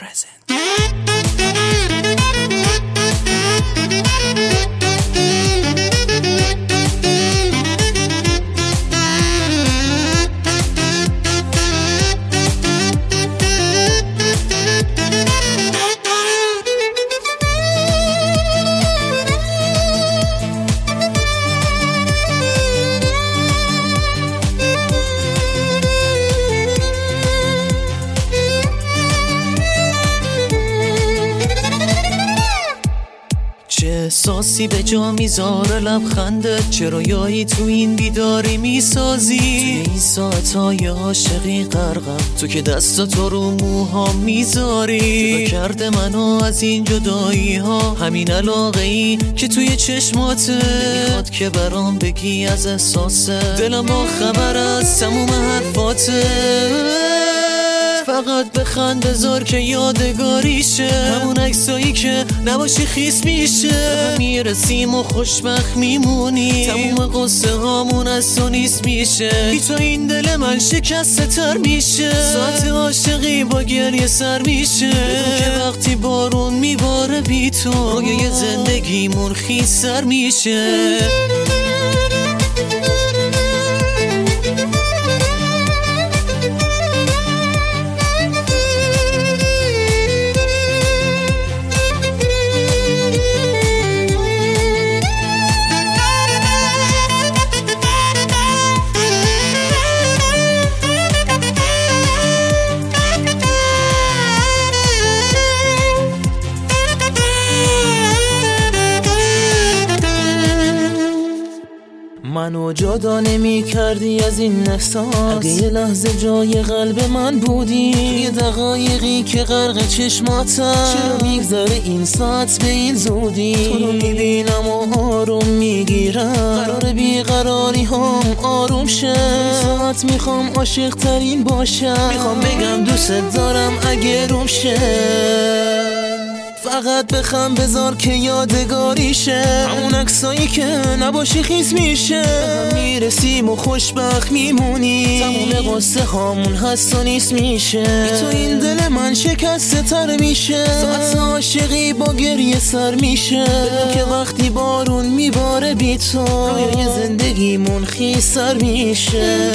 present. احساسی به جا میذاره لبخندت، چه رویایی تو این بیداری میسازی؟ توی این ساعتهای عاشقی غرقم، تو که دستاتو رو موهام میذاری. جدا کرده منو از این جدایی ها همین علاقه ای که توی چشماته، میخواد که برام بگی از احساسه، دلم با خبر از تموم حرفاته. فقط بخند بذار که یادگاریشه، همون عکسایی که نباشی خیس میشه. میرسیم و خوشبخت میمونی، تموم قصه هامون از تو نیست میشه. بی تو این دل من شکسته تر میشه، ساعت عاشقی با گریه سر میشه. بدون که وقتی بارون میباره بی تو، رویای زندگیمون خیس سر میشه. منو جدا نمی کردی از این احساس، اگه یه لحظه جای قلب من بودی، توی دقایقی که غرق چشماتم. چرا میگذره این ساعت به این زودی؟ تو رو میبینم و آروم میگیرم، قرار بیقراری هم آروم شه. ساعت میخوام عاشق ترین باشم، میخوام بگم دوست دارم اگه روم شه. فقط بخم بذار که یادگاریشه، همون عکسایی که نباشی خیس میشه. میرسیم و خوشبخت میمونی، تموم قصه هامون هست و نیست میشه. بی تو این دل من شکسته تر میشه، ساعت عاشقی با گریه سر میشه. بدون که وقتی بارون میباره بی تو، رویای زندگیمون خیس سر میشه.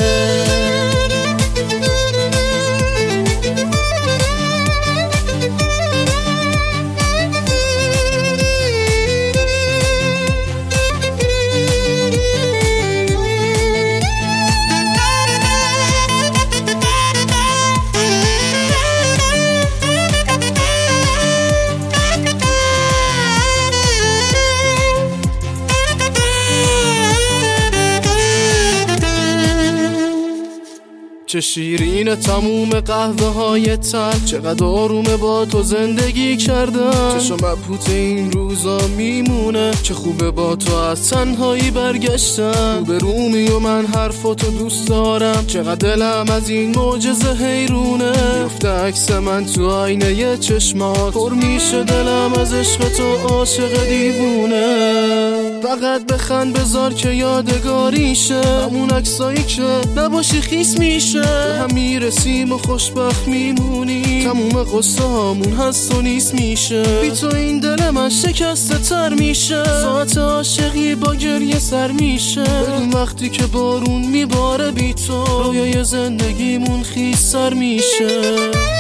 چه شیرین تموم قهوه های تن، چقدر آرومه با تو زندگی کردم. چشم مبهوت این روزا میمونه، چه خوبه با تو از تنهایی برگشتم. به رومی و من حرفاتو دوست دارم، چقدر دلم از این معجزه حیرونه. میفته عکس من تو آینه چشمات، پر میشه دلم از عشق تو عاشق دیوونه. فقط بخند بذار که یادگاریشه، همون عکسایی که نباشی خیس میشه. هم میرسیم و خوشبخت میمونی، تموم قصه هامون هست و نیست میشه. بی تو این دل من شکسته تر میشه، ساعت عاشقی با گریه سر میشه. بدون وقتی که بارون میباره بی تو، رویای زندگیمون خیس سر میشه.